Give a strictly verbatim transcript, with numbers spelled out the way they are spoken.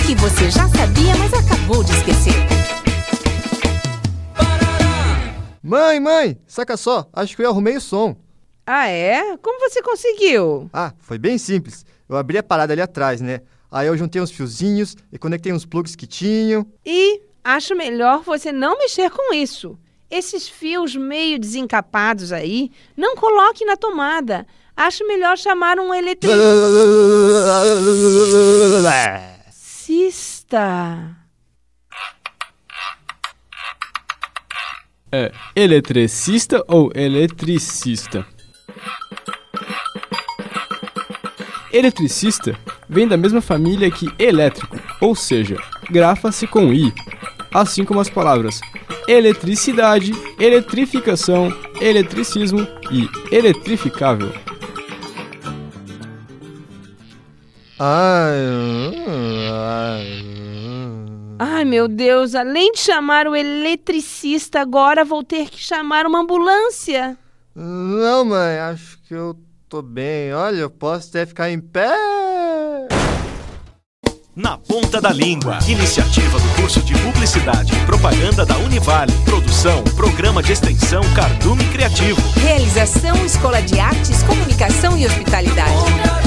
que você já sabia, mas acabou de esquecer. Mãe, mãe, saca só, acho que eu arrumei o som. Ah, é? Como você conseguiu? Ah, foi bem simples. Eu abri a parada ali atrás, né? Aí eu juntei uns fiozinhos e conectei uns plugs que tinham. E acho melhor você não mexer com isso. Esses fios meio desencapados aí, não coloque na tomada. Acho melhor chamar um eletricista. É eletricista ou eletricista? Eletricista vem da mesma família que elétrico, ou seja, grafa-se com I, assim como as palavras eletricidade, eletrificação, eletricismo e eletrificável. Ai, meu Deus, além de chamar o eletricista, agora vou ter que chamar uma ambulância. Não, mãe, acho que eu tô bem. Olha, eu posso até ficar em pé. Na Ponta da Língua, iniciativa do curso de Publicidade e Propaganda da Univale. Produção, Programa de Extensão Cardume Criativo. Realização Escola de Artes, Comunicação e Hospitalidade.